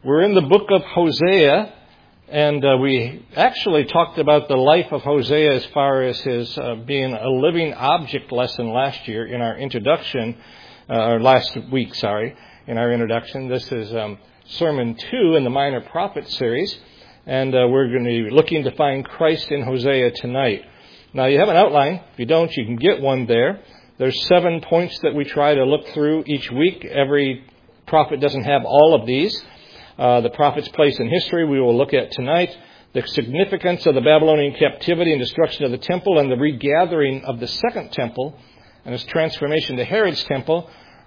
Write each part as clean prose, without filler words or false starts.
We're in the book of Hosea, and we actually talked about the life of Hosea as far as his being a living object lesson last year in our introduction, or last week, in our introduction. This is Sermon 2 in the Minor Prophet series, and we're going to be looking to find Christ in Hosea tonight. Now, you have an outline. If you don't, you can get one there. There's 7 points that we try to look through each week. Every prophet doesn't have all of these. The prophet's place in history we will look at tonight. The significance of the Babylonian captivity and destruction of the temple and the regathering of the second temple and its transformation to Herod's temple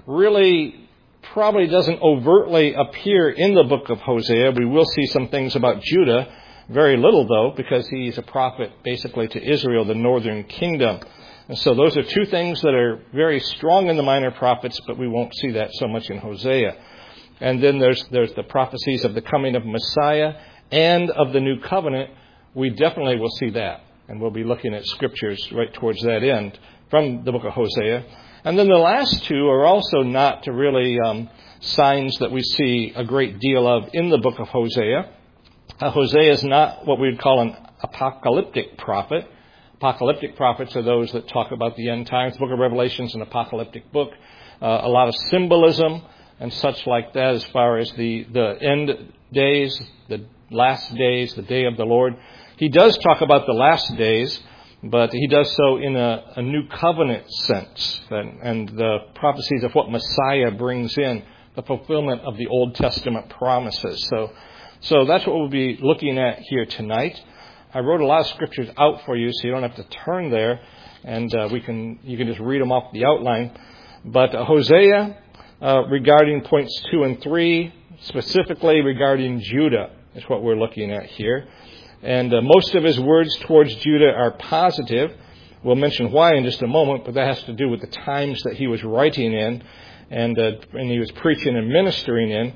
really probably doesn't overtly appear in the book of Hosea. We will see some things about Judah. Very little, though, because he's a prophet basically to Israel, the northern kingdom. And so those are two things that are very strong in the minor prophets, but we won't see that so much in Hosea. And then there's the prophecies of the coming of Messiah and of the new covenant. We definitely will see that. And we'll be looking at scriptures right towards that end from the book of Hosea. And then the last two are also not really signs that we see a great deal of in the book of Hosea. Hosea is not what we would call an apocalyptic prophet. Apocalyptic prophets are those that talk about the end times. The book of Revelation is an apocalyptic book. A lot of symbolism and such like that as far as the end days, the last days, the day of the Lord. He does talk about the last days, but he does so in a new covenant sense, and the prophecies of what Messiah brings in, the fulfillment of the Old Testament promises. So that's what we'll be looking at here tonight. I wrote a lot of scriptures out for you, so you don't have to turn there, and you can just read them off the outline. But Hosea, regarding points 2 and 3, specifically regarding Judah, is what we're looking at here. And most of his words towards Judah are positive. We'll mention why in just a moment, but that has to do with the times that he was writing in and he was preaching and ministering in.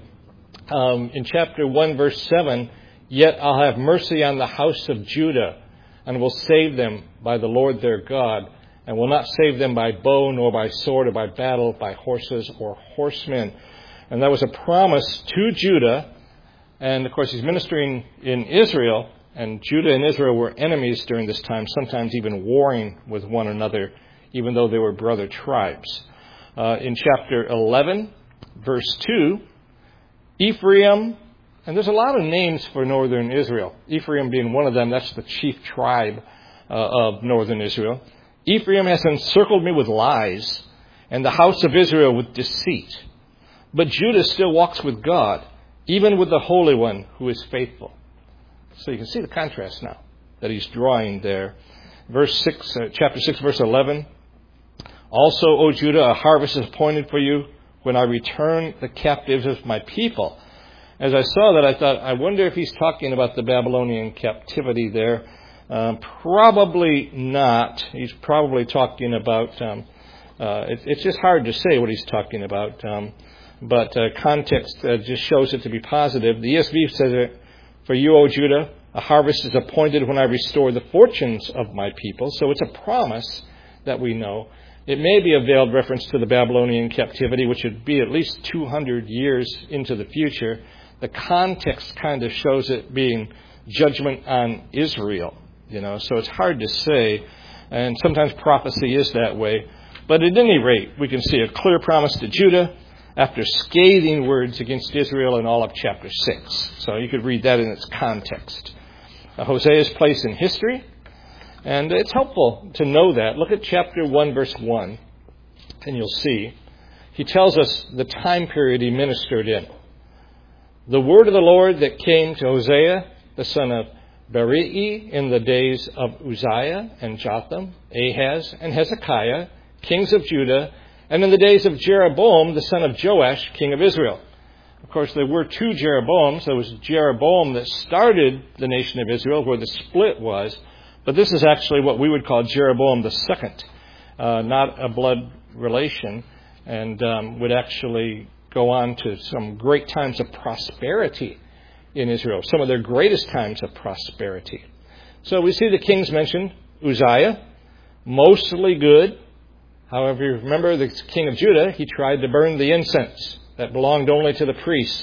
In chapter 1, verse 7, "Yet I'll have mercy on the house of Judah, and will save them by the Lord their God, and will not save them by bow, nor by sword, or by battle, by horses or horsemen." And that was a promise to Judah. And, of course, he's ministering in Israel, and Judah and Israel were enemies during this time, sometimes even warring with one another, even though they were brother tribes. In chapter 11, verse 2, Ephraim, and there's a lot of names for northern Israel, Ephraim being one of them. That's the chief tribe of northern Israel. "Ephraim has encircled me with lies, and the house of Israel with deceit. But Judah still walks with God, even with the Holy One who is faithful." So you can see the contrast now that he's drawing there. Chapter 6, verse 11. "Also, O Judah, a harvest is appointed for you when I return the captives of my people." As I saw that, I thought, I wonder if he's talking about the Babylonian captivity there. Probably not. He's probably talking about, it's just hard to say what he's talking about, but context just shows it to be positive. The ESV says it, "For you, O Judah, a harvest is appointed when I restore the fortunes of my people." So it's a promise that we know. It may be a veiled reference to the Babylonian captivity, which would be at least 200 years into the future. The context kind of shows it being judgment on Israel, so it's hard to say, and sometimes prophecy is that way. But at any rate, we can see a clear promise to Judah after scathing words against Israel in all of chapter 6. So you could read that in its context. Hosea's place in history, and it's helpful to know that. Look at chapter 1, verse 1, and you'll see. He tells us the time period he ministered in. "The word of the Lord that came to Hosea, the son of Bere'i, in the days of Uzziah and Jotham, Ahaz and Hezekiah, kings of Judah, and in the days of Jeroboam, the son of Joash, king of Israel." Of course, there were two Jeroboams. There was Jeroboam that started the nation of Israel, where the split was. But this is actually what we would call Jeroboam the second, not a blood relation, and would actually go on to some great times of prosperity in Israel, some of their greatest times of prosperity. So we see the kings mentioned. Uzziah, mostly good. However, you remember the king of Judah, he tried to burn the incense that belonged only to the priests.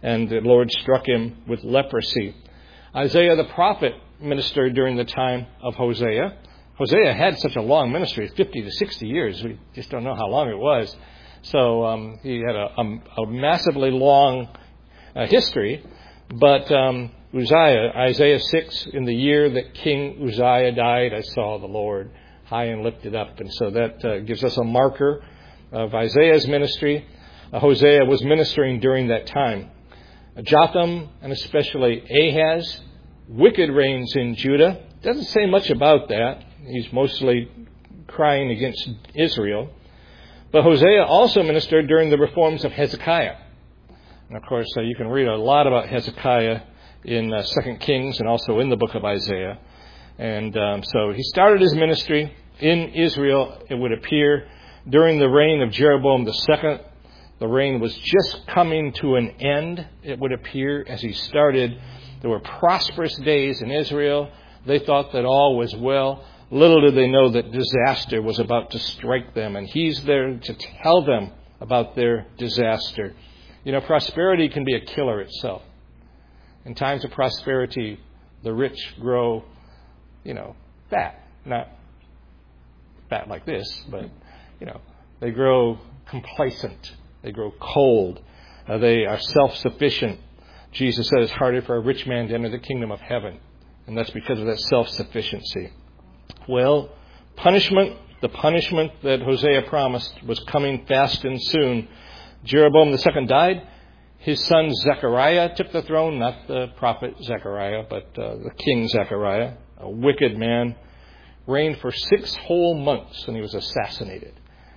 and the Lord struck him with leprosy. Isaiah the prophet ministered during the time of Hosea. Hosea had such a long ministry, 50 to 60 years. We just don't know how long it was. So he had a massively long history. But Uzziah, Isaiah 6, in the year that King Uzziah died, I saw the Lord high and lifted up. And so that gives us a marker of Isaiah's ministry. Hosea was ministering during that time. Jotham, and especially Ahaz, wicked reigns in Judah. Doesn't say much about that. He's mostly crying against Israel. But Hosea also ministered during the reforms of Hezekiah. And of course, you can read a lot about Hezekiah in 2 Kings and also in the book of Isaiah. And so he started his ministry in Israel, it would appear, during the reign of Jeroboam II. The reign was just coming to an end, it would appear, as he started. There were prosperous days in Israel. They thought that all was well. Little did they know that disaster was about to strike them, and he's there to tell them about their disaster. You know, prosperity can be a killer itself. In times of prosperity, the rich grow, fat. Not fat like this, but, they grow complacent. They grow cold. They are self-sufficient. Jesus said it's harder for a rich man to enter the kingdom of heaven, and that's because of that self-sufficiency. Well, the punishment that Hosea promised was coming fast and soon. Jeroboam II died. His son Zechariah took the throne, not the prophet Zechariah, but the king Zechariah, a wicked man, reigned for 6 whole months, and he was assassinated,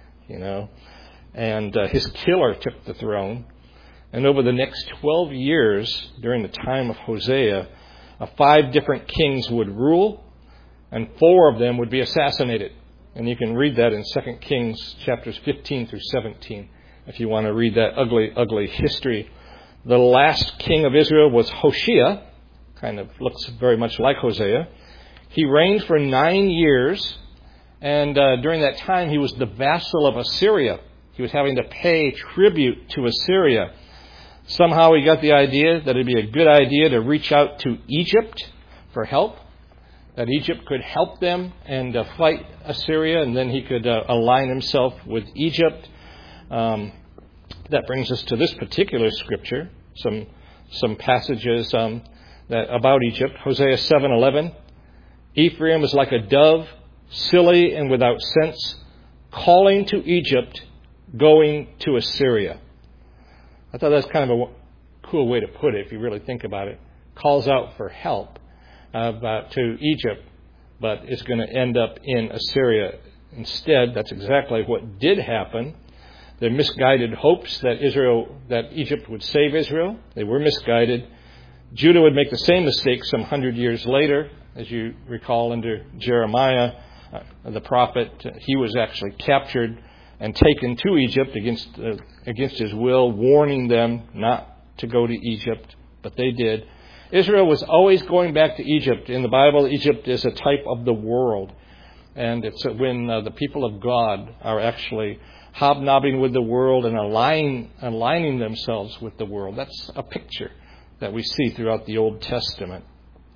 and his killer took the throne. And over the next 12 years, during the time of Hosea, 5 different kings would rule, and 4 of them would be assassinated. And you can read that in 2 Kings chapters 15 through 17, if you want to read that ugly, ugly history. The last king of Israel was Hoshea, kind of looks very much like Hosea. He reigned for 9 years, and during that time he was the vassal of Assyria. He was having to pay tribute to Assyria. Somehow he got the idea that it'd be a good idea to reach out to Egypt for help, that Egypt could help them and fight Assyria, and then he could align himself with Egypt. That brings us to this particular scripture, some passages that about Egypt. Hosea 7:11. Ephraim is like a dove, silly and without sense, calling to Egypt, going to Assyria. I thought that's kind of a cool way to put it if you really think about it. Calls out for help to Egypt, but is going to end up in Assyria instead. That's exactly what did happen. The misguided hopes that Egypt would save Israel, they were misguided. Judah would make the same mistake some 100 years later. As you recall, under Jeremiah, the prophet, he was actually captured and taken to Egypt against his will, warning them not to go to Egypt, but they did. Israel was always going back to Egypt. In the Bible, Egypt is a type of the world, and it's when the people of God are actually hobnobbing with the world and aligning themselves with the world. That's a picture that we see throughout the Old Testament.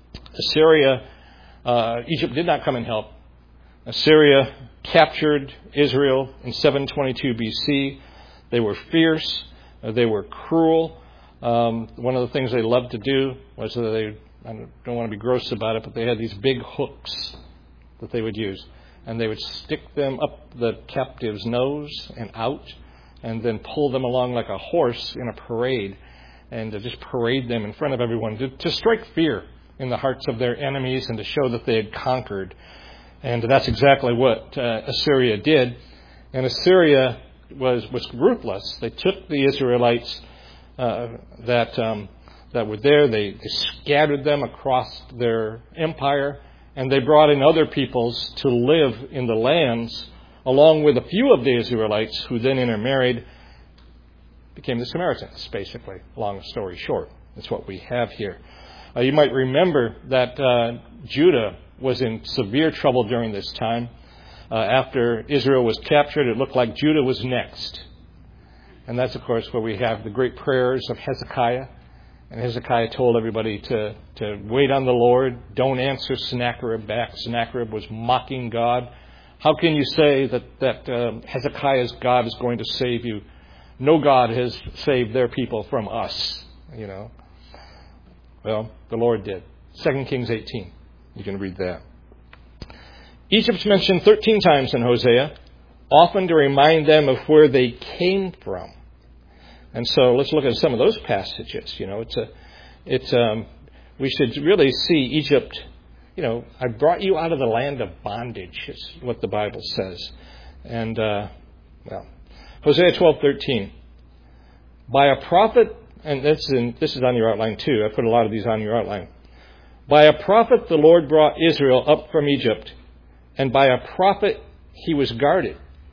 Egypt did not come and help. Assyria captured Israel in 722 BC. They were fierce. They were cruel. One of the things they loved to do was I don't want to be gross about it, but they had these big hooks that they would use. And they would stick them up the captive's nose and out, and then pull them along like a horse in a parade, and to just parade them in front of everyone to strike fear in the hearts of their enemies and to show that they had conquered. And that's exactly what Assyria did. And Assyria was ruthless. They took the Israelites that were there, they scattered them across their empire, and they brought in other peoples to live in the lands, along with a few of the Israelites who then intermarried, became the Samaritans, basically. Long story short, that's what we have here. You might remember that Judah was in severe trouble during this time. After Israel was captured, it looked like Judah was next. And that's, of course, where we have the great prayers of Hezekiah And Hezekiah told everybody to wait on the Lord. Don't answer Sennacherib back. Sennacherib was mocking God. How can you say that Hezekiah's God is going to save you? No God has saved their people from us, Well, the Lord did. 2 Kings 18. You can read that. Egypt's mentioned 13 times in Hosea, often to remind them of where they came from. And so let's look at some of those passages. We should really see Egypt. I brought you out of the land of bondage, is what the Bible says. And, Hosea 12:13. By a prophet, and this is on your outline too. I put a lot of these on your outline. By a prophet the Lord brought Israel up from Egypt, and by a prophet he was guarded.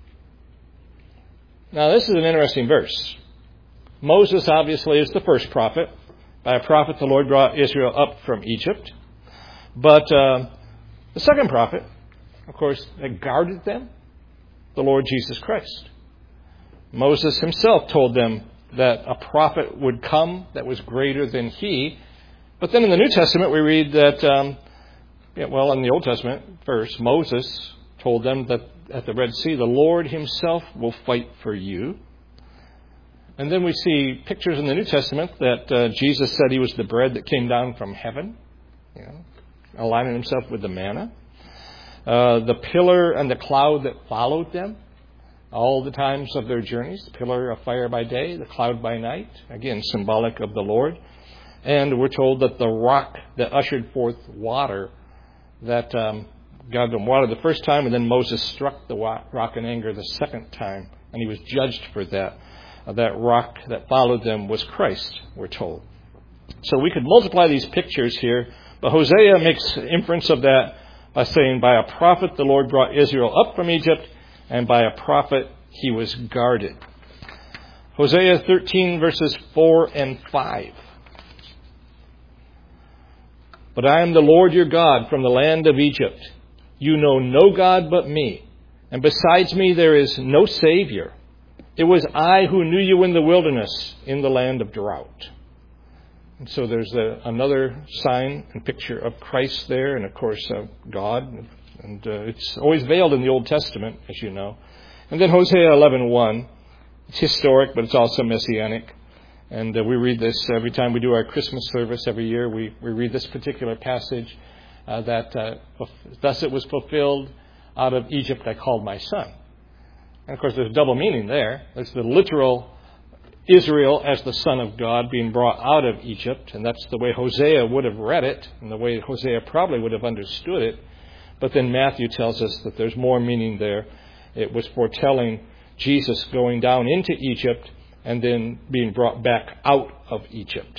Now this is an interesting verse. Moses obviously is the first prophet. By a prophet the Lord brought Israel up from Egypt. But the second prophet, of course, that guarded them, the Lord Jesus Christ. Moses himself told them that a prophet would come that was greater than he. But then in the New Testament we read that, in the Old Testament first, Moses told them that at the Red Sea, the Lord himself will fight for you. And then we see pictures in the New Testament that Jesus said he was the bread that came down from heaven, aligning himself with the manna. The pillar and the cloud that followed them all the times of their journeys. The pillar of fire by day, the cloud by night. Again, symbolic of the Lord. And we're told that the rock that ushered forth water, that God them water the first time, and then Moses struck the rock in anger the second time, and he was judged for that. That rock that followed them was Christ, we're told. So we could multiply these pictures here, but Hosea makes inference of that by saying, by a prophet the Lord brought Israel up from Egypt, and by a prophet he was guarded. Hosea 13 verses 4 and 5. But I am the Lord your God from the land of Egypt. You know no God but me, and besides me there is no Savior. It was I who knew you in the wilderness, in the land of drought. And so there's another sign and picture of Christ there, and of course God. And it's always veiled in the Old Testament, as you know. And then Hosea 11:1. It's historic, but it's also messianic. And we read this every time we do our Christmas service every year. We read this particular passage that thus it was fulfilled, out of Egypt I called my son. And of course there's double meaning there. There's the literal Israel as the son of God being brought out of Egypt. And that's the way Hosea would have read it, and the way Hosea probably would have understood it. But then Matthew tells us that there's more meaning there. It was foretelling Jesus going down into Egypt and then being brought back out of Egypt.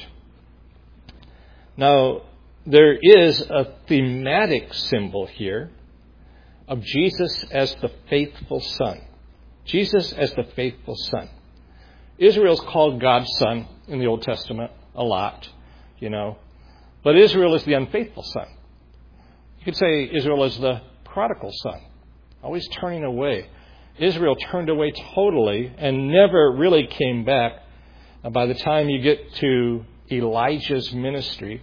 Now, there is a thematic symbol here of Jesus as the faithful son. Jesus as the faithful son. Israel's called God's son in the Old Testament a lot, But Israel is the unfaithful son. You could say Israel is the prodigal son, always turning away. Israel turned away totally and never really came back. By the time you get to Elijah's ministry,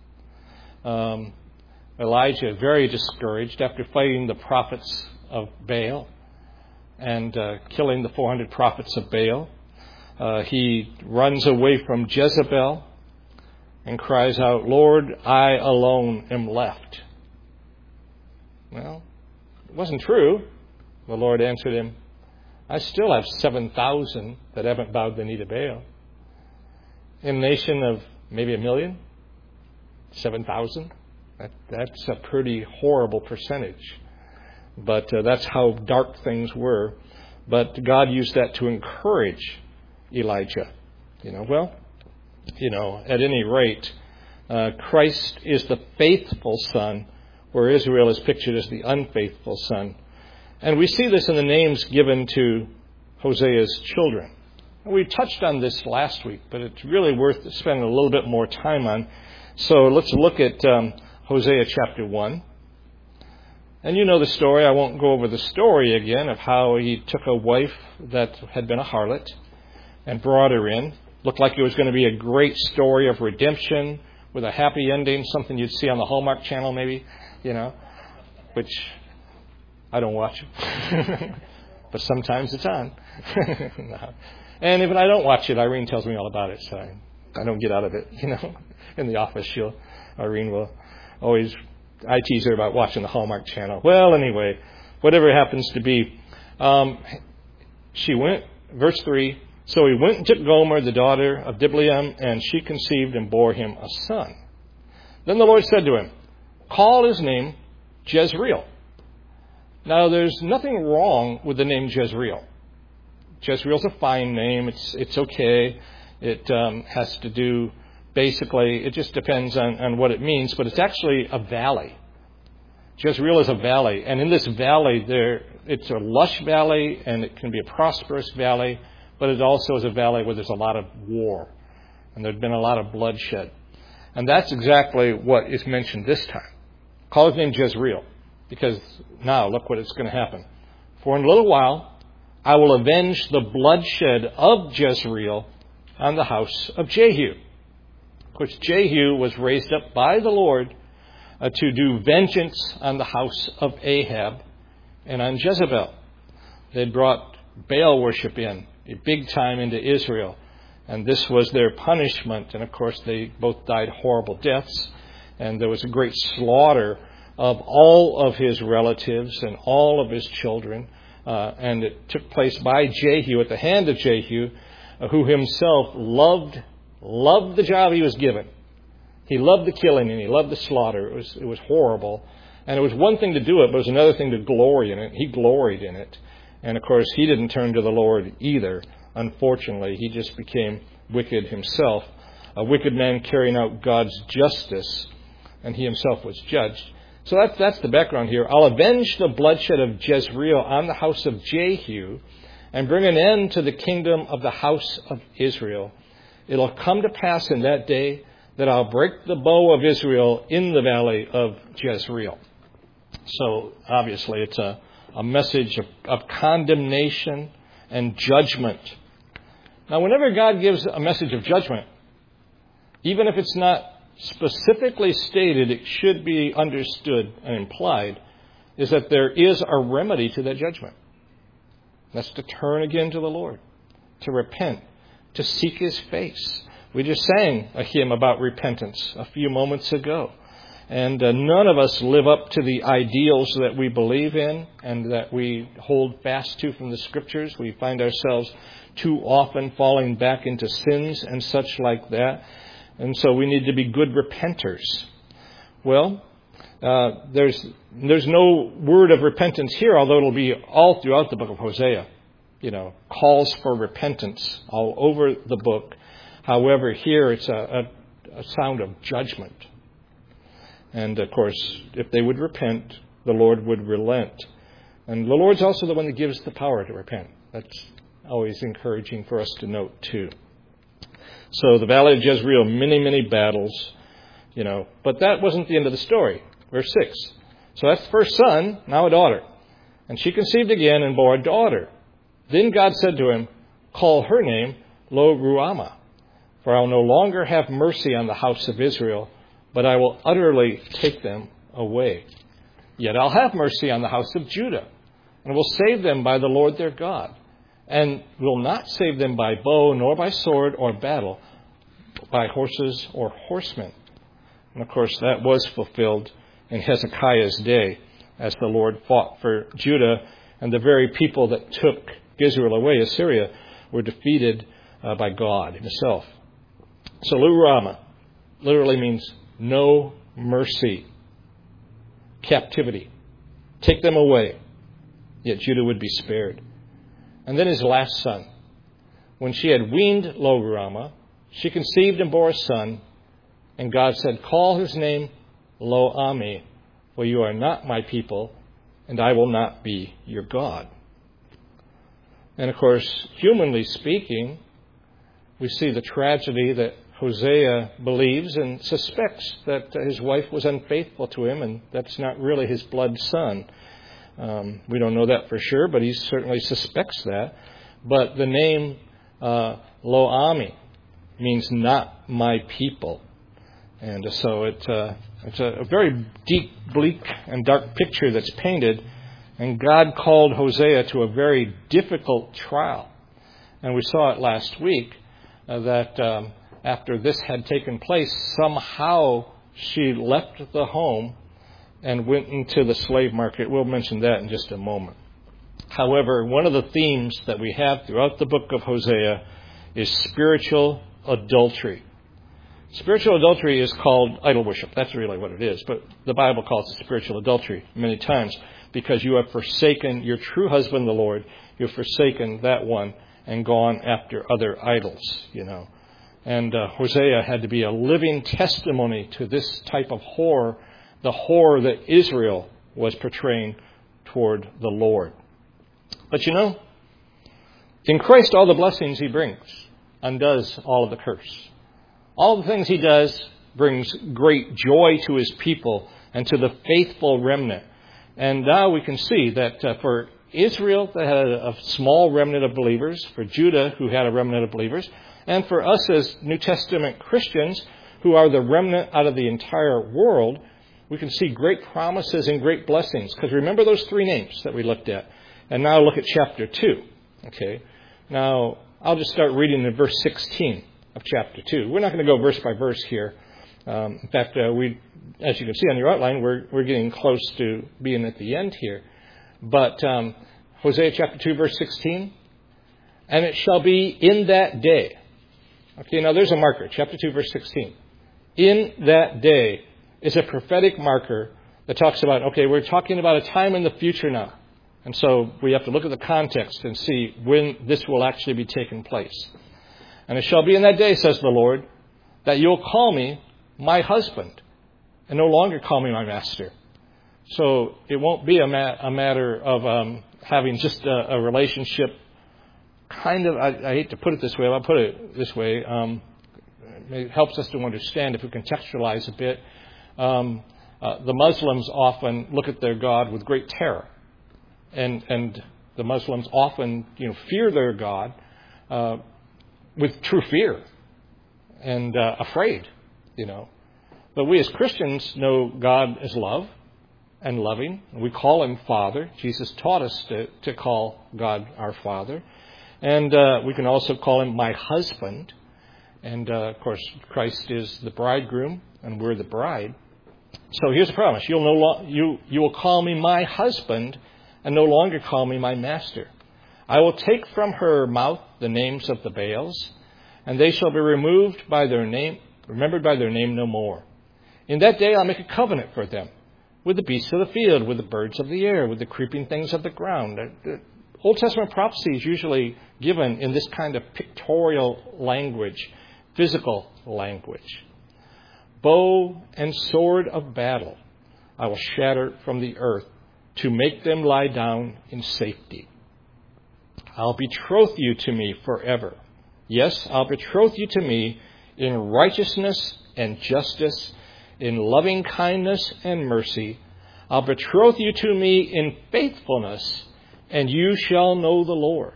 Elijah, very discouraged after fighting the prophets of Baal and killing the 400 prophets of Baal, he runs away from Jezebel and cries out, Lord, I alone am left. Well, it wasn't true. The Lord answered him, I still have 7,000 that haven't bowed the knee to Baal. In a nation of maybe 1 million, 7,000. That's a pretty horrible percentage. But that's how dark things were. But God used that to encourage Elijah. At any rate, Christ is the faithful son, where Israel is pictured as the unfaithful son. And we see this in the names given to Hosea's children. We touched on this last week, but it's really worth spending a little bit more time on. So let's look at Hosea chapter 1. And you know the story. I won't go over the story again of how he took a wife that had been a harlot and brought her in. Looked like it was going to be a great story of redemption with a happy ending, something you'd see on the Hallmark Channel maybe, which I don't watch. But sometimes it's on. No. And if I don't watch it, Irene tells me all about it, so I don't get out of it, In the office, Irene will always, I tease her about watching the Hallmark Channel. Well, anyway, whatever it happens to be, she went, verse 3, so he went and took Gomer, the daughter of Diblaim, and she conceived and bore him a son. Then the Lord said to him, call his name Jezreel. Now, there's nothing wrong with the name Jezreel. Jezreel's a fine name. It's okay. It has to do, basically, it just depends on what it means, but it's actually a valley. Jezreel is a valley, and in this valley, it's a lush valley, and it can be a prosperous valley, but it also is a valley where there's a lot of war, and there's been a lot of bloodshed. And that's exactly what is mentioned this time. Call his name Jezreel, because now look what is going to happen. For in a little while, I will avenge the bloodshed of Jezreel on the house of Jehu. Of course, Jehu was raised up by the Lord to do vengeance on the house of Ahab and on Jezebel. They brought Baal worship in, big time into Israel. And this was their punishment. And of course, they both died horrible deaths. And there was a great slaughter of all of his relatives and all of his children. And it took place by Jehu, at the hand of Jehu, who himself loved the job he was given. He loved the killing and he loved the slaughter. It was horrible. And it was one thing to do it, but it was another thing to glory in it. He gloried in it. And of course, he didn't turn to the Lord either. Unfortunately, he just became wicked himself. A wicked man carrying out God's justice. And he himself was judged. So that's the background here. I'll avenge the bloodshed of Jezreel on the house of Jehu and bring an end to the kingdom of the house of Israel. It'll come to pass in that day that I'll break the bow of Israel in the valley of Jezreel. So obviously it's a message of condemnation and judgment. Now, whenever God gives a message of judgment, even if it's not specifically stated, it should be understood and implied, is that there is a remedy to that judgment. That's to turn again to the Lord, to repent, to seek his face. We just sang a hymn about repentance a few moments ago. And none of us live up to the ideals that we believe in and that we hold fast to from the Scriptures. We find ourselves too often falling back into sins and such like that. And so we need to be good repenters. Well, there's no word of repentance here, although it'll be all throughout the book of Hosea. Calls for repentance all over the book. However, here it's a sound of judgment. And, of course, if they would repent, the Lord would relent. And the Lord's also the one that gives the power to repent. That's always encouraging for us to note, too. So the Valley of Jezreel, many, many battles, But that wasn't the end of the story. Verse 6. So that's the first son, now a daughter. And she conceived again and bore a daughter. Then God said to him, call her name Lo-Ruhamah, for I will no longer have mercy on the house of Israel, but I will utterly take them away. Yet I'll have mercy on the house of Judah, and will save them by the Lord their God, and will not save them by bow, nor by sword or battle, by horses or horsemen. And of course, that was fulfilled in Hezekiah's day, as the Lord fought for Judah, and the very people that took Israel away, Assyria, were defeated by God himself. So Lo-Ruhamah literally means no mercy, captivity. Take them away, yet Judah would be spared. And then his last son. When she had weaned Lo-Ruhamah, she conceived and bore a son, and God said, call his name Lo-Ammi, for you are not my people, and I will not be your God. And of course, humanly speaking, we see the tragedy that Hosea believes and suspects that his wife was unfaithful to him, and that's not really his blood son. We don't know that for sure, but he certainly suspects that. But the name Lo-Ammi means not my people. And so it's a very deep, bleak, and dark picture that's painted. And God called Hosea to a very difficult trial. And we saw it last week that after this had taken place, somehow she left the home and went into the slave market. We'll mention that in just a moment. However, one of the themes that we have throughout the book of Hosea is spiritual adultery. Spiritual adultery is called idol worship. That's really what it is. But the Bible calls it spiritual adultery many times because you have forsaken your true husband, the Lord. You've forsaken that one and gone after other idols, And Hosea had to be a living testimony to this type of horror, the horror that Israel was portraying toward the Lord. But in Christ, all the blessings he brings undoes all of the curse. All the things he does brings great joy to his people and to the faithful remnant. And now we can see that for Israel, that had a small remnant of believers, for Judah, who had a remnant of believers, and for us as New Testament Christians, who are the remnant out of the entire world, we can see great promises and great blessings. Because remember those three names that we looked at. And now look at chapter 2. Okay. Now, I'll just start reading in verse 16 of chapter 2. We're not going to go verse by verse here. In fact, as you can see on your outline, we're getting close to being at the end here. But Hosea chapter 2, verse 16. And it shall be in that day. Okay, now there's a marker. Chapter 2, verse 16. In that day is a prophetic marker that talks about, okay, we're talking about a time in the future now. And so we have to look at the context and see when this will actually be taking place. And it shall be in that day, says the Lord, that you'll call me my husband and no longer call me my master. So it won't be a matter of having just a relationship kind of, I hate to put it this way, I'll put it this way. It helps us to understand if we contextualize a bit. The Muslims often look at their God with great terror. And the Muslims often, fear their God with true fear and afraid, But we as Christians know God as love and loving. We call him Father. Jesus taught us to call God our Father. And we can also call him my husband. And, of course, Christ is the bridegroom and we're the bride. So here's the promise. You will call me my husband and no longer call me my master. I will take from her mouth the names of the Baals, and they shall be remembered by their name no more. In that day I'll make a covenant for them, with the beasts of the field, with the birds of the air, with the creeping things of the ground. The Old Testament prophecy is usually given in this kind of pictorial language, physical language. Bow and sword of battle I will shatter from the earth, to make them lie down in safety. I'll betroth you to me forever. Yes, I'll betroth you to me in righteousness and justice, in loving kindness and mercy. I'll betroth you to me in faithfulness, and you shall know the Lord.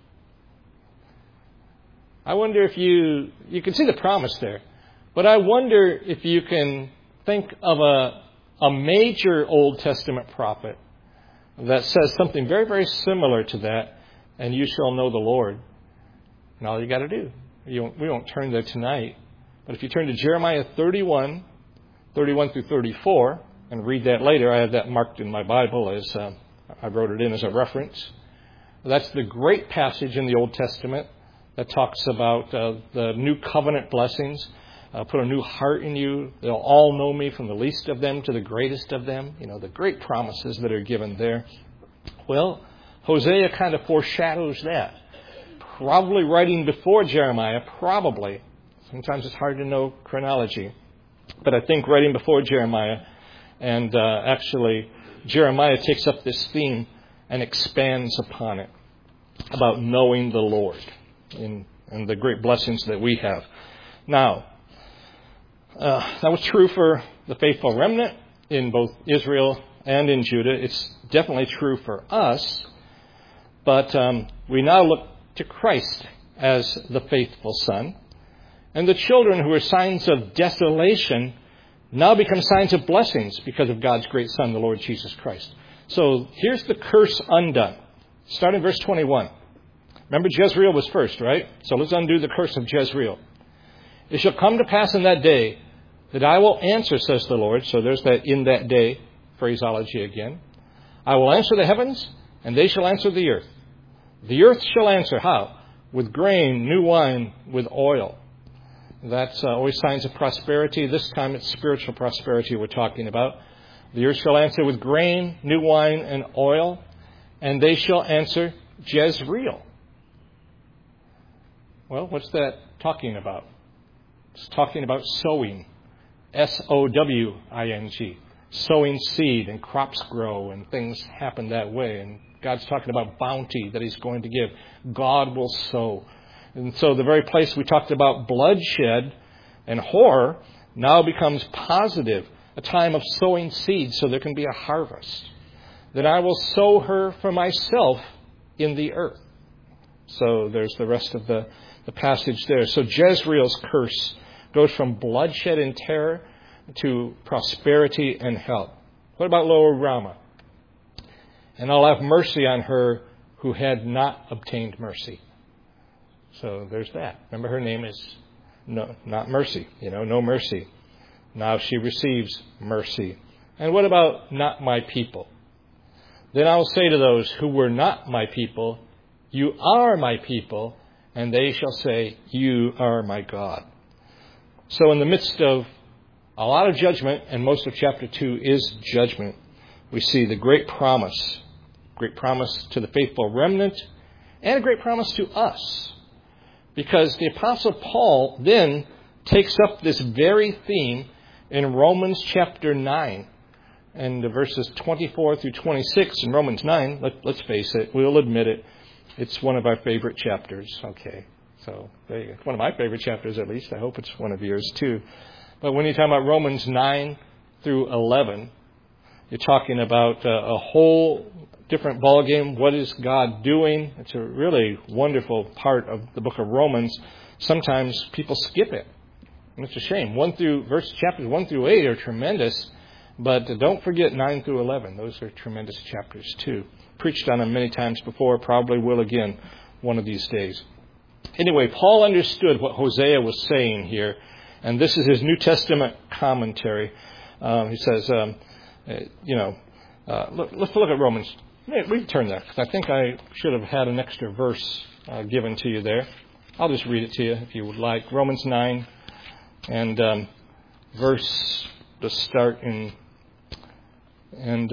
I wonder if you can see the promise there, but I wonder if you can think of a major Old Testament prophet that says something very, very similar to that, and you shall know the Lord. And all you got to do, we won't turn there tonight, but if you turn to Jeremiah 31 through 34, and read that later, I have that marked in my Bible as I wrote it in as a reference. That's the great passage in the Old Testament that talks about the new covenant blessings. Put a new heart in you. They'll all know me, from the least of them to the greatest of them. The great promises that are given there. Well, Hosea kind of foreshadows that. Probably writing before Jeremiah, probably. Sometimes it's hard to know chronology. But I think writing before Jeremiah. And actually, Jeremiah takes up this theme and expands upon it. About knowing the Lord and the great blessings that we have. Now, that was true for the faithful remnant in both Israel and in Judah. It's definitely true for us. But we now look to Christ as the faithful Son. And the children who were signs of desolation now become signs of blessings because of God's great Son, the Lord Jesus Christ. So here's the curse undone. Starting verse 21. Remember, Jezreel was first, right? So let's undo the curse of Jezreel. It shall come to pass in that day that I will answer, says the Lord. So there's that in that day phraseology again. I will answer the heavens, and they shall answer the earth. The earth shall answer, how? With grain, new wine, with oil. That's always signs of prosperity. This time it's spiritual prosperity we're talking about. The earth shall answer with grain, new wine, and oil, and they shall answer Jezreel. Well, what's that talking about? It's talking about sowing. S-O-W-I-N-G. Sowing seed, and crops grow, and things happen that way. And God's talking about bounty that He's going to give. God will sow. And so the very place we talked about bloodshed and horror now becomes positive, a time of sowing seeds so there can be a harvest. Then I will sow her for myself in the earth. So there's the rest of the passage there. So Jezreel's curse goes from bloodshed and terror to prosperity and health. What about Lower Ramah? And I'll have mercy on her who had not obtained mercy. So there's that. Remember, her name is not mercy. No mercy. Now she receives mercy. And what about not my people? Then I will say to those who were not my people, you are my people, and they shall say, you are my God. So in the midst of a lot of judgment, and most of chapter 2 is judgment, we see the great promise to the faithful remnant, and a great promise to us. Because the Apostle Paul then takes up this very theme in Romans chapter 9. And the verses 24 through 26 in Romans 9, let's face it, we'll admit it, it's one of our favorite chapters. Okay, so there you go. One of my favorite chapters, at least. I hope it's one of yours too. But when you talk about Romans 9 through 11, you're talking about a whole different ballgame. What is God doing? It's a really wonderful part of the book of Romans. Sometimes people skip it, and it's a shame. Chapters 1 through 8 are tremendous, but don't forget 9 through 11. Those are tremendous chapters too. Preached on them many times before, probably will again one of these days. Anyway, Paul understood what Hosea was saying here, and this is his New Testament commentary. He says, let's look at Romans. We can turn there, because I think I should have had an extra verse given to you there. I'll just read it to you if you would like. Romans 9 and verse to start in. And,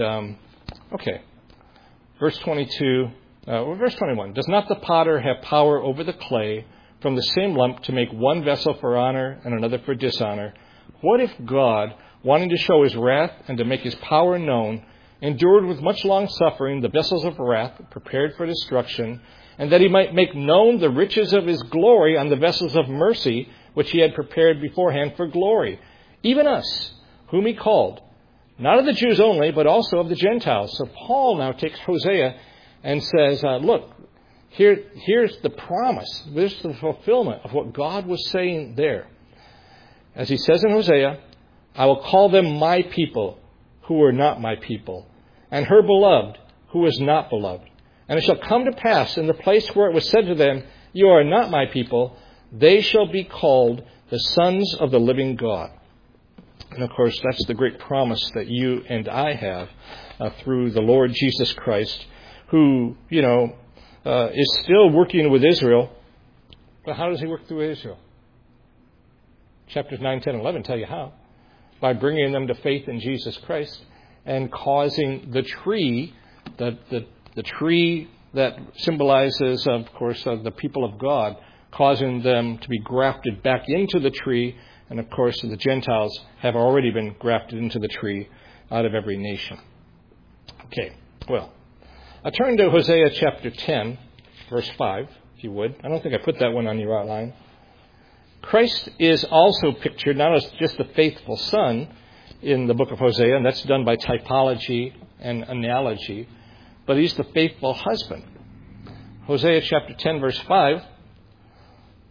verse 22, verse 21. Does not the potter have power over the clay from the same lump to make one vessel for honor and another for dishonor? What if God, wanting to show His wrath and to make His power known, endured with much long suffering the vessels of wrath prepared for destruction, and that He might make known the riches of His glory on the vessels of mercy, which He had prepared beforehand for glory, even us, whom He called, not of the Jews only, but also of the Gentiles. So Paul now takes Hosea and says, look, here's the promise. There's the fulfillment of what God was saying there. As he says in Hosea, I will call them my people who were not my people, and her beloved who was not beloved. And it shall come to pass in the place where it was said to them, you are not my people, they shall be called the sons of the living God. And of course, that's the great promise that you and I have through the Lord Jesus Christ, who, is still working with Israel. But how does He work through Israel? Chapters 9, 10, 11 tell you how. By bringing them to faith in Jesus Christ and causing the tree, the tree that symbolizes, of course, the people of God, causing them to be grafted back into the tree. And, of course, the Gentiles have already been grafted into the tree out of every nation. Okay, well, I turn to Hosea chapter 10, verse 5, if you would. I don't think I put that one on your outline. Christ is also pictured not as just the faithful son in the book of Hosea, and that's done by typology and analogy, but He's the faithful husband. Hosea chapter 10, verse 5,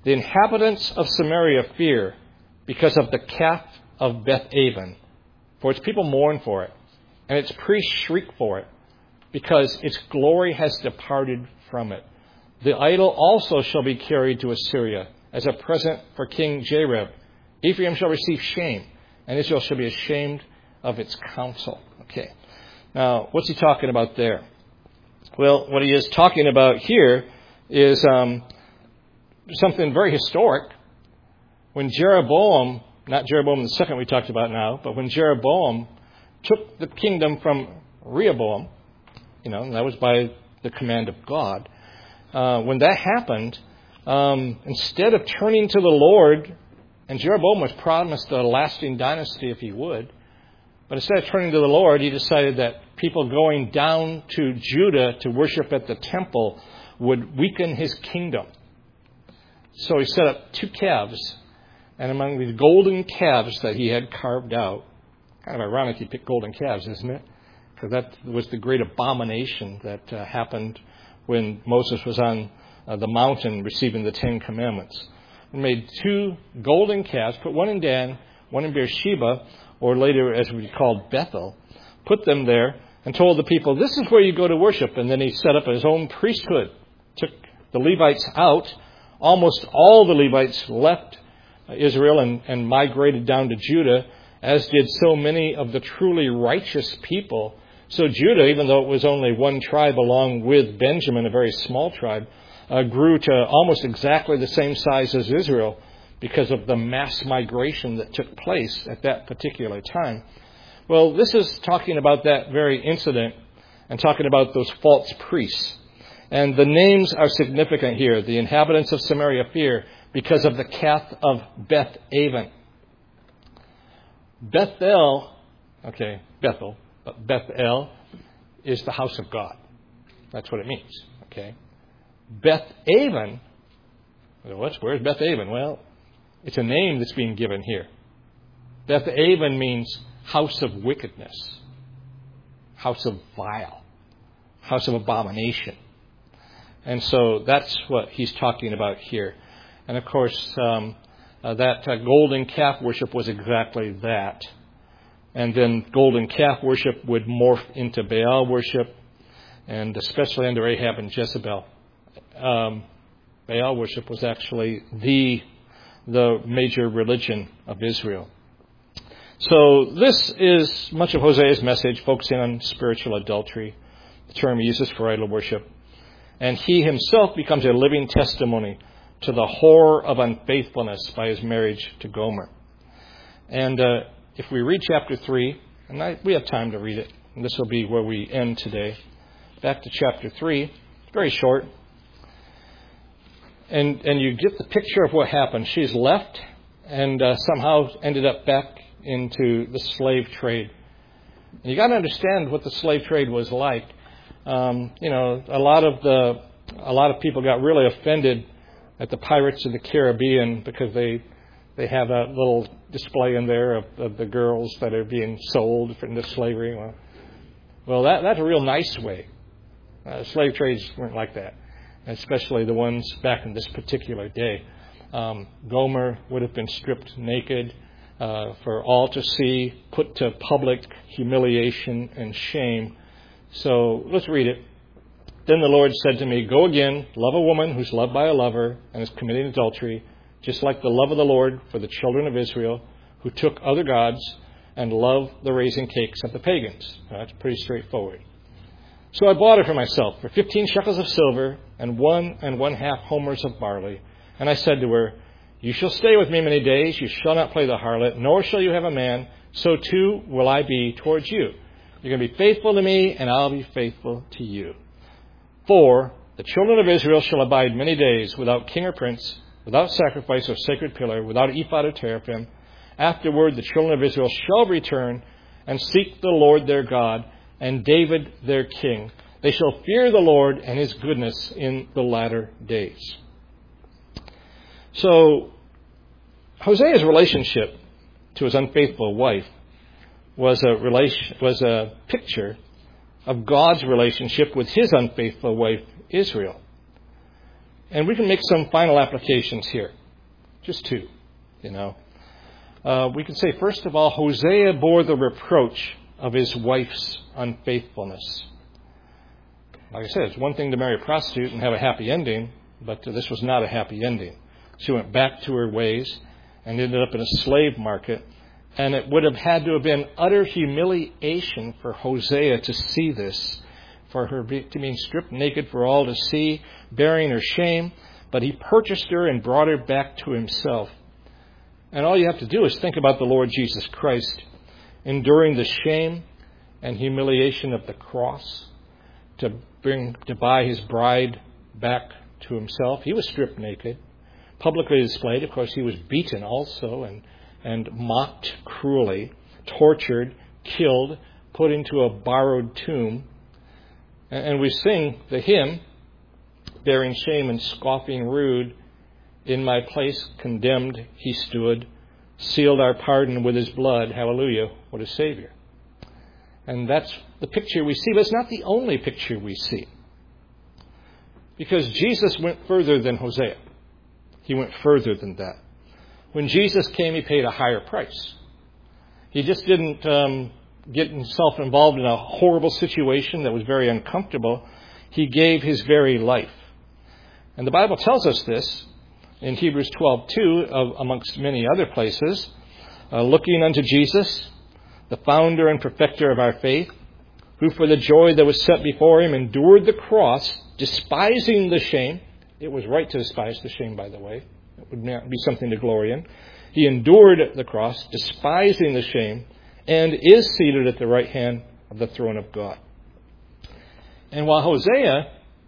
The inhabitants of Samaria fear because of the calf of Beth-aven, for its people mourn for it, and its priests shriek for it, because its glory has departed from it. The idol also shall be carried to Assyria as a present for King Jareb. Ephraim shall receive shame, and Israel shall be ashamed of its counsel. Okay. Now, what's he talking about there? Well, what he is talking about here is something very historic. When Jeroboam, not Jeroboam the second we talked about now, but when Jeroboam took the kingdom from Rehoboam, and that was by the command of God, when that happened, instead of turning to the Lord, and Jeroboam was promised a lasting dynasty if he would, but instead of turning to the Lord, he decided that people going down to Judah to worship at the temple would weaken his kingdom. So he set up 2 calves, and among these golden calves that he had carved out, kind of ironic he picked golden calves, isn't it? Because that was the great abomination that happened when Moses was on the mountain receiving the 10 Commandments. He made 2 golden calves, put one in Dan, one in Beersheba, or later as we called Bethel, put them there and told the people, this is where you go to worship. And then he set up his own priesthood, took the Levites out. Almost all the Levites left Israel and migrated down to Judah, as did so many of the truly righteous people. So Judah, even though it was only one tribe along with Benjamin, a very small tribe, grew to almost exactly the same size as Israel because of the mass migration that took place at that particular time. Well, this is talking about that very incident and talking about those false priests. And the names are significant here. The inhabitants of Samaria fear because of the calf of Beth-aven. Bethel, Bethel, but Bethel is the house of God. That's what it means. Okay. Beth-aven, where's Beth-aven? Well, it's a name that's being given here. Beth-aven means house of wickedness, house of vile, house of abomination. And so that's what he's talking about here. And of course, that golden calf worship was exactly that. And then golden calf worship would morph into Baal worship, and especially under Ahab and Jezebel. Baal worship was actually the major religion of Israel. So this is much of Hosea's message, focusing on spiritual adultery, the term he uses for idol worship. And he himself becomes a living testimony to the horror of unfaithfulness by his marriage to Gomer. And if we read chapter 3, and we have time to read it, and this will be where we end today. Back to chapter 3, very short. And you get the picture of what happened. She's left and somehow ended up back into the slave trade. And you got to understand what the slave trade was like. A lot of people got really offended at the Pirates of the Caribbean because they have that little display in there of the girls that are being sold into slavery. Well, that's a real nice way. Slave trades weren't like that, especially the ones back in this particular day. Gomer would have been stripped naked for all to see, put to public humiliation and shame. So let's read it. Then the Lord said to me, go again, love a woman who's loved by a lover and is committing adultery, just like the love of the Lord for the children of Israel, who took other gods and loved the raisin cakes of the pagans. Now, that's pretty straightforward. So I bought her for myself for 15 shekels of silver and 1 1/2 homers of barley. And I said to her, you shall stay with me many days. You shall not play the harlot, nor shall you have a man. So too will I be towards you. You're going to be faithful to me, and I'll be faithful to you. For the children of Israel shall abide many days without king or prince, without sacrifice or sacred pillar, without ephod or teraphim. Afterward, the children of Israel shall return and seek the Lord their God and David their king. They shall fear the Lord and his goodness in the latter days. So, Hosea's relationship to his unfaithful wife was a picture of God's relationship with his unfaithful wife, Israel. And we can make some final applications here. Just two, We can say, first of all, Hosea bore the reproach of his wife's unfaithfulness. Like I said, it's one thing to marry a prostitute and have a happy ending, but this was not a happy ending. She went back to her ways and ended up in a slave market. And it would have had to have been utter humiliation for Hosea to see this, for her to be stripped naked for all to see, bearing her shame. But he purchased her and brought her back to himself. And all you have to do is think about the Lord Jesus Christ enduring the shame and humiliation of the cross to buy his bride back to himself. He was stripped naked, publicly displayed. Of course, he was beaten also and mocked cruelly, tortured, killed, put into a borrowed tomb. And we sing the hymn, bearing shame and scoffing rude, in my place condemned he stood, sealed our pardon with his blood. Hallelujah, what a Savior. And that's the picture we see, but it's not the only picture we see. Because Jesus went further than Hosea. He went further than that. When Jesus came, he paid a higher price. He just didn't get himself involved in a horrible situation that was very uncomfortable. He gave his very life. And the Bible tells us this in Hebrews 12:2, amongst many other places. Looking unto Jesus, the founder and perfecter of our faith, who for the joy that was set before him endured the cross, despising the shame. It was right to despise the shame, by the way. It would not be something to glory in. He endured the cross, despising the shame, and is seated at the right hand of the throne of God. And while Hosea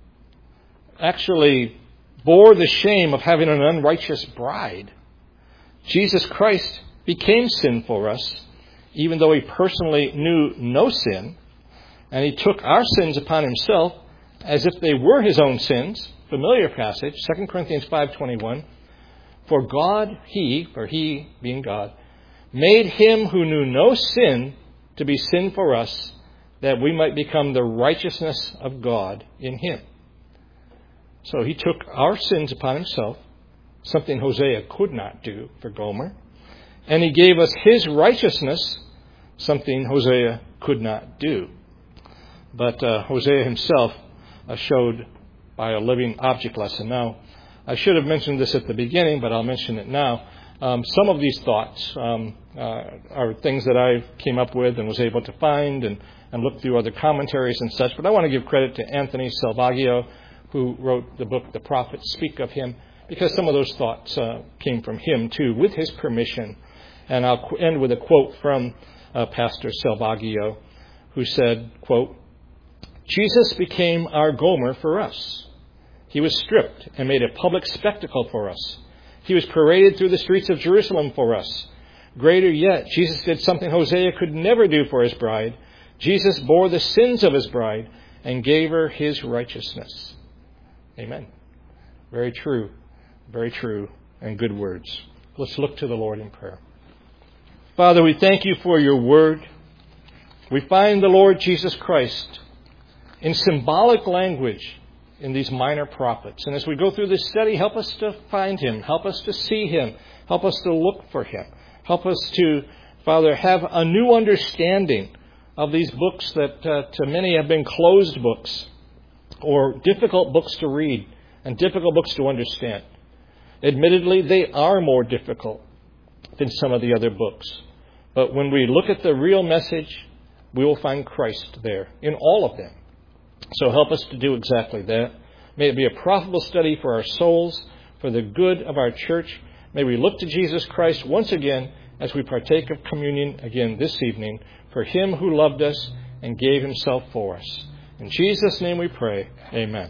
actually bore the shame of having an unrighteous bride, Jesus Christ became sin for us, even though he personally knew no sin, and he took our sins upon himself as if they were his own sins. Familiar passage, 2 Corinthians 5:21. For God, he being God, made him who knew no sin to be sin for us, that we might become the righteousness of God in him. So he took our sins upon himself, something Hosea could not do for Gomer, and he gave us his righteousness, something Hosea could not do. But Hosea himself showed by a living object lesson. Now, I should have mentioned this at the beginning, but I'll mention it now. Some of these thoughts are things that I came up with and was able to find and look through other commentaries and such. But I want to give credit to Anthony Salvaggio, who wrote the book, The Prophets Speak of Him, because some of those thoughts came from him too, with his permission. And I'll end with a quote from Pastor Salvaggio, who said, quote, Jesus became our Gomer for us. He was stripped and made a public spectacle for us. He was paraded through the streets of Jerusalem for us. Greater yet, Jesus did something Hosea could never do for his bride. Jesus bore the sins of his bride and gave her his righteousness. Amen. Very true, and good words. Let's look to the Lord in prayer. Father, we thank you for your word. We find the Lord Jesus Christ in symbolic language in these minor prophets. And as we go through this study, help us to find him. Help us to see him. Help us to look for him. Help us to, Father, have a new understanding of these books that to many have been closed books or difficult books to read and difficult books to understand. Admittedly, they are more difficult than some of the other books. But when we look at the real message, we will find Christ there in all of them. So help us to do exactly that. May it be a profitable study for our souls, for the good of our church. May we look to Jesus Christ once again as we partake of communion again this evening, for him who loved us and gave himself for us. In Jesus' name we pray. Amen.